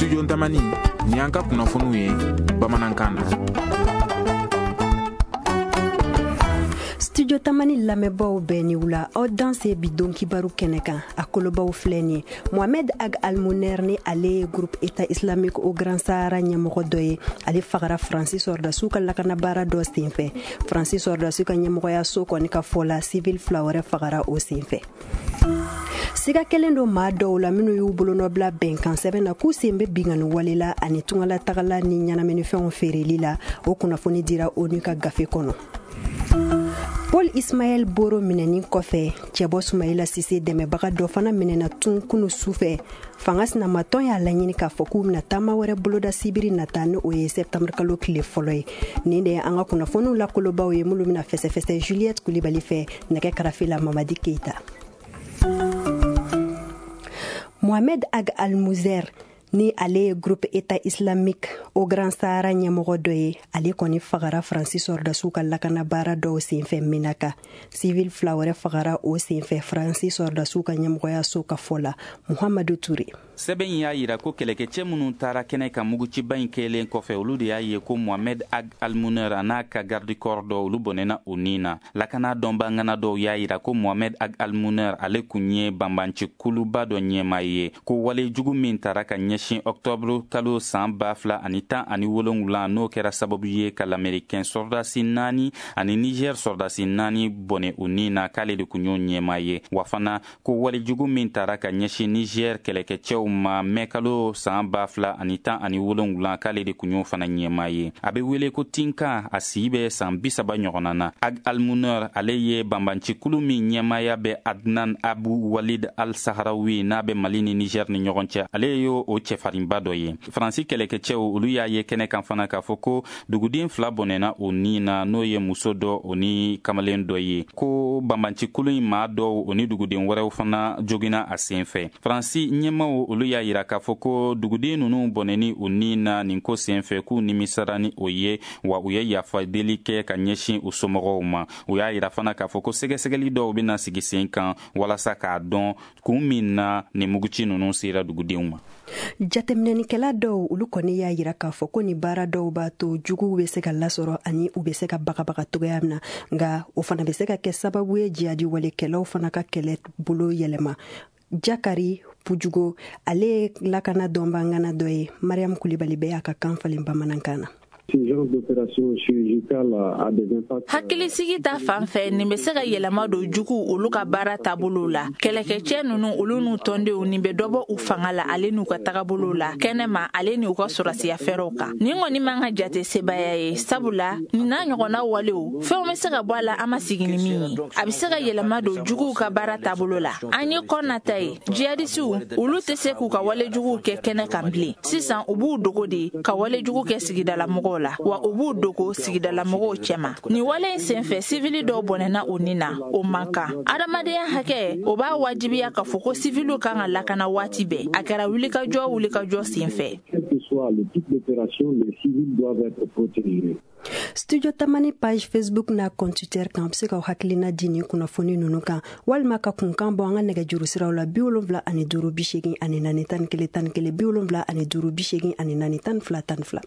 studio Tamani ni an ka kunnafoniw ye bamanankan na. Studio Tamani lamɛnbaaw bɛɛ ni wula aw danse bi don kibaru kɛnɛ kan a kolobaw filɛ ni ye Mohamed Ag Almuner ni ale ye groupe État islamique au Grand Sahara ɲɛmɔgɔ dɔ ye ale fagara Francis Ordasiw ka lakanabaara dɔ senfɛ Francis Ordasiw ka ɲɛmɔgɔyaso kɔni ka fɔ la civil fila wɛrɛ fagara o senfɛ siga kelen do maa dɔw la minnu y'u bolonɔbila bɛnkan sɛbɛn na k'u sen bɛ bingani wale la ani tungala tagala ni ɲɛnaminifɛnw feereli la o kunnafoni dira ONU ka gafe kɔnɔ Paul Ismaël Boro minɛni kɔfɛ cɛbɔ Sumayila Sise dɛmɛbaga dɔ fana minɛna tun kunu sufɛ fanga sinamatɔn y'a laɲini k'a fɔ k'u bɛna taama wɛrɛ boloda sibiri nata ni o ye septembre kalo tile fɔlɔ ye nin de ye an ka kunnafoniw lakolobaw ye minnu bɛna fɛsɛfɛsɛ Juliette Kulibali fɛ nɛgɛ karafe la Mamadi Keita Mohamed Ag Almuner ni ale ye groupe État islamique au Grand Sahara ɲɛmɔgɔ dɔ ye ale kɔni fagara Francis Ordasiw ka lakanabaara dɔw senfɛ Menaka civil fila wɛrɛ fagara o senfɛ Francis Ordasiw ka ɲɛmɔgɔyaso ka fɔ la Muhamadu Ture sɛbɛn y'a yira ko kɛlɛkɛcɛ minnu taara kɛnɛ ka muguciba in kɛlen kɔfɛ olu de y'a ye ko Mohamed Ag Almuner a n'a ka garde corps dɔ olu bɔnɛna o nin na lakana dɔnbangana dɔw y'a yira ko Mohamed Ag Almuner ale kun ye banbanci kuluba dɔ ɲɛma ye ko wale jugu min taara ka ɲɛsin octobre kalo san 2017 n'o kɛra sababu ye ka l'américain sordasi 4 ani Niger sordasi 4 bɔnɛ o nin na k'ale de kun y'o ɲɛma ye wa fana ko wale jugu min taara ka ɲɛsin Niger kɛlɛkɛcɛw ma mɛkalo san 2017 k'ale de kun y'o fana ɲɛma ye a bɛ wele ko Tinka a sigi bɛ san 30 ɲɔgɔnna na Ag Almuner ale ye banbancikulu min ɲɛmaya bɛ Adnan Abu Walid al-Sahraoui n'a bɛ Mali ni Niger ni ɲɔgɔn cɛ ale ye o cɛfarinba dɔ ye Faransi kɛlɛkɛcɛw olu y'a ye kɛnɛ kan fana k'a fɔ ko duguden fila bɔnɛna o nin na n'o ye muso dɔ o ni kamalen dɔ ye ko banbancikulu in maa dɔw o ni duguden wɛrɛw fana jogina a senfɛ Faransi ɲɛmaw olu y'a yira k'a fɔ ko duguden ninnu bɔnɛni o nin na nin ko senfɛ k'u nimisara ni o ye wa u ye yafadeli kɛ ka ɲɛsin u somɔgɔw ma u y'a yira fana k'a fɔ ko sɛgɛsɛgɛli dɔw bena sigi sen kan walasa k'a dɔn kun min na nin muguci ninnu sera dugudenw ma jateminɛnikɛla dɔw olu kɔni y'a yira k'a fɔ ko ni baara dɔw b'a to juguw bɛ se ka lasɔrɔ ani u bɛ se ka bagabaga togoya min na nka o fana bɛ se ka kɛ sababu ye jihadi walekɛlaw fana ka kɛlɛ bolo yɛlɛma Jakari Pujugo ale ye lakana dɔnbangana dɔ ye Mariam Kulibali bɛ y'a ka kan falen bamanankan na hakilisigi ta fanfɛ nin bɛ se ka yɛlɛma don jugu olu ka baara taabolo la kɛlɛkɛcɛ ninnu olu n'u tɔndenw nin bɛ dɔbɔ u fanga la ale n'u ka tagabolo la kɛnɛma ale n'u ka sɔrɔsiya fɛrɛw kan nin kɔni man ka jate sebaya ye sabula nin n'a ɲɔgɔnna walew fɛnw bɛ se ka bɔ a la an ma sigi ni min ye a bɛ se ka yɛlɛma don juguw ka baara taabolo la an ye kɔnata ye jihadisiw olu tɛ se k'u ka walejuguw kɛ kɛnɛ kan bilen sisan u b'u dogo de ka walejugu kɛ sigidala mɔgɔw la wa u b'u dogo sigidala mɔgɔw cɛma ni wale in senfɛ sivili dɔw bɔnɛna o nin na o man kan adamadenya hakɛ o b'a wajibiya ka fɔ ko siviliw kan ka lakana waati bɛɛ a kɛra wulikajɔ senfɛ Studio Tamani page Facebook na compte Twitter kan bɛ se ka hakilina di ni kunnafoni ninnu kan walima ka kunkan bɔ an ka nɛgɛjuru siraw la 75 80 41 11 75 80 40 42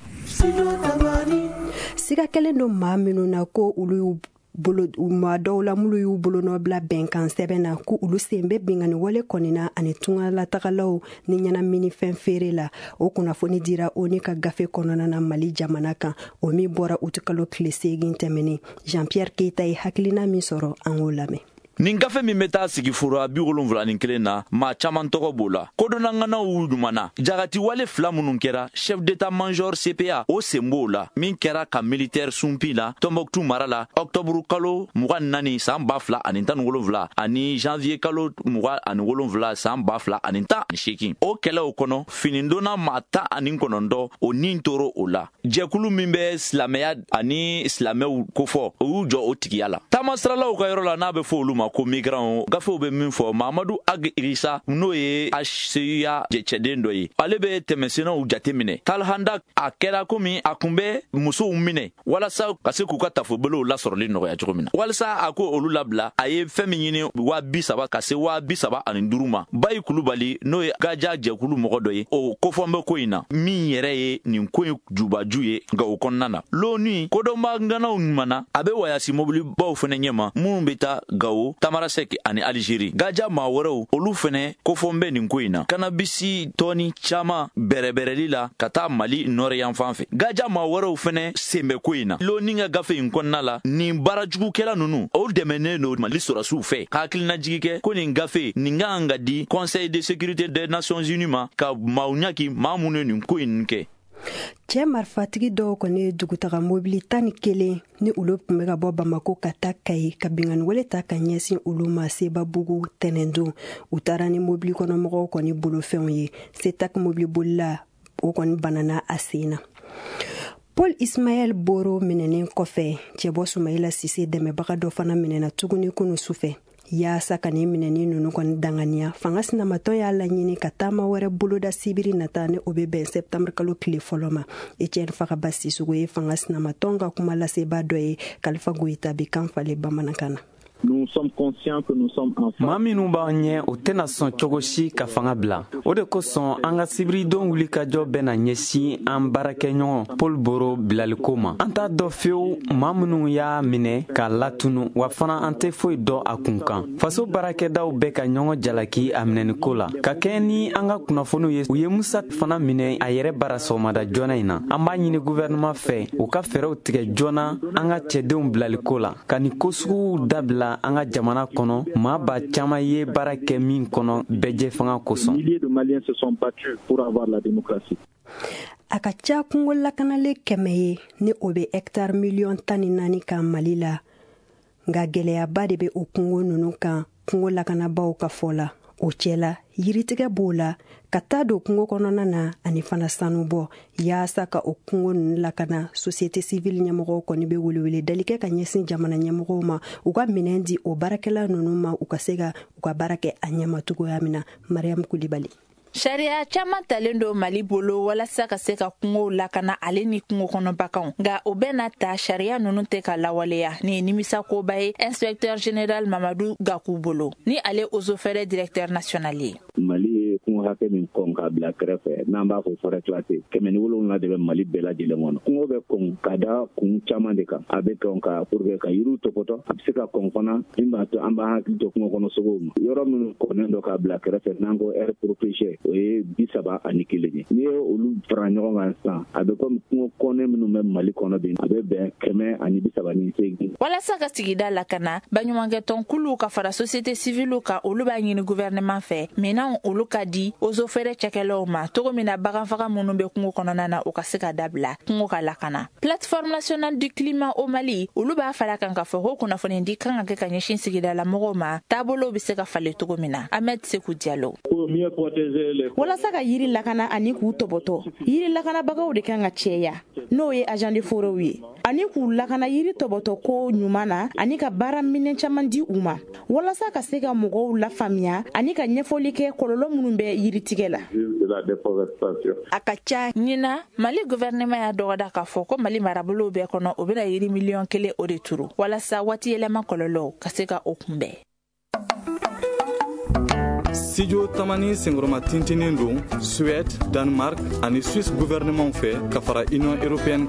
siga kelen do maa minnu na ko olu maa dɔw la minnu y'u bolonɔbila bɛnkan sɛbɛn na ko olu sen bɛ bingani wale kɔni na ani tungalatagalaw ni ɲɛnaminifɛn feere la o kunnafoni dira ONU ka gafe kɔnɔna na Mali jamana kan o min bɔra uti kalo tile 8 tɛmɛnen Jean-Pierre Keita ye hakilina min sɔrɔ an k'o lamɛn nin gafe min bɛ taa sigi fura 71 na maa caman tɔgɔ b'o la kodɔnnanganaw ɲumana jagati wale fila minnu kɛra chef d'état major CPA o sen b'o la min kɛra ka militaire sunpi la Tombouctou mara la octobre kalo 24 san 2017 ani janvier kalo 27 san 2018 o kɛlɛw kɔnɔ finindonna maa 19 o nin toro o la jɛkulu min bɛ silamɛya ani silamɛw kofɔ o y'u jɔ o tigiya la tamasiralaw ka yɔrɔ la n'a bɛ fɔ olu ma ma ko migrant gafew be min fɔ Mahamadu Ag Irisa n'o ye HCA cɛden dɔ ye ale be tɛmɛsennaw jateminɛ talhanda a kɛra komi a kun bɛ musow minɛ walasa ka se k'u ka tafobelow lasɔrɔli nɔgɔya cogo min na walasa a ko olu labila a ye fɛn min ɲini 30,000 ka se 35,000 ma Bayi Kulubali n'o ye Gaja jɛkulu mɔgɔ dɔ ye o kofɔn bɛ ko in na min yɛrɛ ye nin ko in jubaju ye nka o kɔnɔna na l'ONU kodɔnbaganaw ɲumana a be wayasi mobilibaw fɛnɛ ɲɛma minnu be taa Gawo Tamarasɛki ani Aligérie Gaja maa wɛrɛw olu fɛnɛ kofɔn bɛ nin ko in na kanabisi tɔni caaman bɛrɛbɛrɛli la ka taa Mali nɔrɔ yan fan fɛ Gaja maa wɛrɛw fɛnɛ sen bɛ ko in na l'ONU ka gafe in kɔnɔna la nin baarajugukɛla nunu o dɛmɛnen no Mali sɔrɔsiw fɛ ka hakilinajigi kɛ ko nin gafe nin ka kan ka di Conseil de sécurité des Nations Unies ma ka maaw ɲaki maa minnu ye nin ko in kɛ cɛ marifatigi dɔw kɔni ye dugutaga mobili 11 ni olu tun bɛ ka bɔ Bamako ka taa Kayi ka bingani wale ta ka ɲɛsin olu ma Sebabugu tɛnɛndon u taara ni mobili kɔnɔmɔgɔw kɔni bolofɛnw ye Setak mobili bolila o kɔni banana a sen na Paul Ismaël Boro minɛnen kɔfɛ cɛbɔ Sumayila Sise dɛmɛbaga dɔ fana minɛna tuguni kunu sufɛ yaasa ka nin minɛni nunu kɔni danganiya fanga sinamatɔ y'a laɲini ka taama wɛrɛ boloda sibiri nata ni o bɛ bɛn septembre kalo tile fɔlɔ ma Etienne Fagaba Sissogo ye fanga sinamatɔ ka kuma laseba dɔ ye Kalifa Goyita bi kan fale bamanankan na Nous sommes conscients que nous sommes en maa minnu b'an ɲɛ o tɛna sɔn cogo si ka fanga bila o de kosɔn an ka sibiridon wulikajɔ bɛna ɲɛsin an baarakɛɲɔgɔn Paul Boro bilaliko ma an t'a dɔ fewu maa minnu y'a minɛ k'a latunu wa fana an tɛ foyi dɔn a kun kan faso baarakɛdaw bɛ ka ɲɔgɔn jalaki a minɛniko la ka kɛ ni an ka kunnafoniw ye u ye Musa fana minɛ a yɛrɛ bara sɔgɔmada joona in na an b'a ɲini gouvernement fɛ u ka fɛɛrɛw tigɛ joona an ka cɛdenw bilaliko la ka ni ko suguw dabila an ka jamana kɔnɔ maa ba caman ye baara kɛ min kɔnɔ bɛjɛ fanga kosɔn milliers de Maliens se sont battus pour avoir la démocratie a ka ca kungo lakanale 100 ye ni o be hectare 14 kan Mali la nga gɛlɛyaba de be o kungo nunu kan kungo lakanabaw ka fɔ la o cɛla yiritigɛ b'o la ka taa don kungo kɔnɔna na ani fana sanu bɔ yaasa ka o kungo nunu lakana société civile ɲɛmɔgɔw kɔni be welewele dalikɛ ka ɲɛsin jamana ɲɛmɔgɔw ma u ka minɛn di o baarakɛla nunu ma u ka se ka u ka baara kɛ a ɲɛma cogoya min na Mariam Kulibali Sariya caman talen do Mali bolo walasa ka se ka kungow lakana ale ni kungo kɔnɔbagaw nga o bɛna ta sariya nunu tɛ ka lawaleya ni nimisa koba ye inspecteur général Mamadou Gakou bolo ni ale Ozo Fere directeur national ye Mali kungo hakɛ min kɔn ka bila kɛrɛfɛ n'an b'a fɔ forêt classée 107 de bɛ Mali bɛɛ lajɛlen kɔnɔ kungo bɛ kɔn ka da kun caman de kan a bɛ kɔn ka pour que ka yiriw tɔpɔtɔ a bɛ se ka kɔn fana min b'a to an b'a hakili to kungo kɔnɔ sogow ma yɔrɔ minnu kɔnnen dɔ ka bila kɛrɛfɛ n'an ko aire protégée o ye 31 ye n'i ye olu fara ɲɔgɔn kan sisan a bɛ komi kungo kɔnɛ minnu bɛ Mali kɔnɔ bi a bɛ bɛn 138 walasa ka sigida lakana baɲumankɛtɔn kulu ka fara société civile ka olu b'a ɲini gouvernement fɛ minɛnw olu ka di Ozo Fere cɛkɛlaw ma togo min na baganfaga minnu bɛ kungo kɔnɔna na o ka se ka dabila kungo ka lakana plateforme nationale du climat au Mali olu b'a fara kan ka fɔ ko kunnafoni di kan ka kɛ ka ɲɛsin sigida la mɔgɔw ma taabolo bɛ se ka fale togo min na Ahmed Sekou Diallo walasa ka yiri lakana ani k'u tɔbɔtɔ yiri lakanabagaw de kan ka cɛya n'o ye agent de forêt ye ani k'u lakana yiri tɔbɔtɔ ko ɲuman na ani ka baara minɛn caman di u ma walasa ka se ka mɔgɔw lafaamuya ani ka ɲɛfɔli kɛ kɔlɔlɔ minnu bɛ yiritigɛ la a ka ca ɲina Mali gouvernement y'a dɔgɔda k'a fɔ ko Mali marabolo bɛɛ kɔnɔ o bɛna yiri 1 million o de turu walasa waati yɛlɛma kɔlɔlɔ ka se ka o kunbɛn Studio Tamani Sengroma tintinin don Suède, Danemark ani Suisse gouvernement fɛ ka fara Union européenne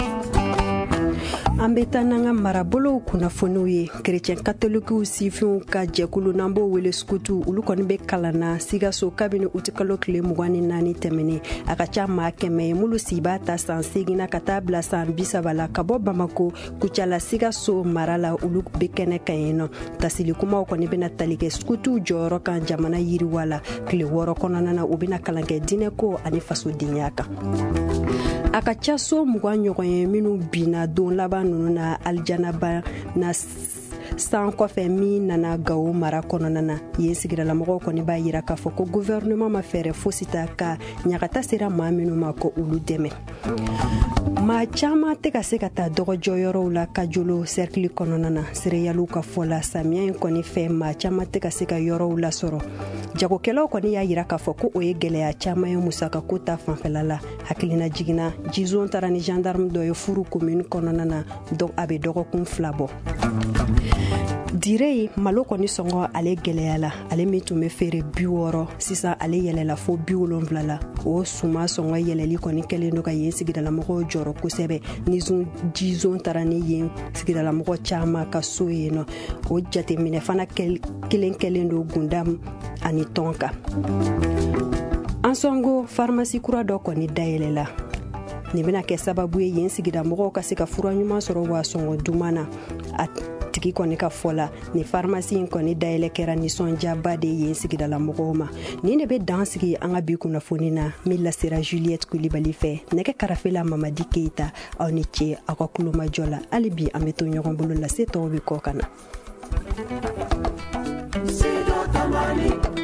an bɛ taa n'an ka marabolow kunnafoniw ye chrétien katolikiw sifinw ka jɛkulu n'an b'o wele skutu olu kɔni bɛ kalan na Sikaso kabini uti kalo tile 24 tɛmɛnen a ka ca maa 100 ye mulu si b'a ta san 8 ka taa bila san 30 la ka bɔ Bamako Kucala Sikaso mara la olu bɛ kɛnɛ kan yen nɔ tasilikumaw kɔni bɛna tali kɛ skutu jɔyɔrɔ kan jamana yiriwa la tile 6 kɔnɔna na u bɛna kalan kɛ diinɛko ani fasodenya kan a ka ca so 20 ɲɔgɔn ye minnu binna don laban nunu na Aljanaba na san kɔfɛ min nana Gawo mara kɔnɔna na yen sigidalamɔgɔw kɔni b'a yira k'a fɔ ko gouvernement ma fɛɛrɛ fosi ta ka ɲagata sera maa minnu ma ko olu dɛmɛ maa caaman tɛ ka se ka taa dɔgɔjɔyɔrɔw la kajolo sɛrikili kɔnɔna na sereyaluw ka fɔ la samiya in kɔni fɛ maa caaman tɛ ka se ka yɔrɔw lasɔrɔ jagokɛlaw kɔni y'a yira k'a fɔ ko o ye gwɛlɛya caaman ye musakako ta fanfɛla la hakilina jiginna jizon tara ni gendarme dɔ ye furu komini kɔnɔna na donc a be dɔgɔkun 2 bɔ dire malo kɔni sɔngɔ ale gwɛlɛya la ale min tun be feere 60 sisan ale yɛlɛla fo 70 la o suma sɔngɔ yɛlɛli kɔni kɛlen do ka yen sigidalamɔgɔw jɔrɔ kosɛbɛ ni jizon tara ni yen sigidalamɔgɔ caaman ka so yen nɔ o jateminɛ fana kelen kɛlen do gundam ani tɔn kan an sɔngo farmasi kura dɔ kɔni dayɛlɛla nin bena kɛ sababu ye yen sigidamɔgɔw ka se ka fura ɲuman sɔrɔ wa sɔngɔ duman na a tigi kɔni ka fɔ la ni farmasi in kɔni dayɛlɛ kɛra nisɔnjaba de yen sigidalamɔgɔw ma nin de be dan sigi an ka bi kunnafoni na min lasera Juliette Kulibali fɛ nɛgɛ karafela Mamadi Keita aw ni ce aw ka kulomajɔ la hali bi an be to ɲɔgɔn bolo la se tɔw be kɔ ka na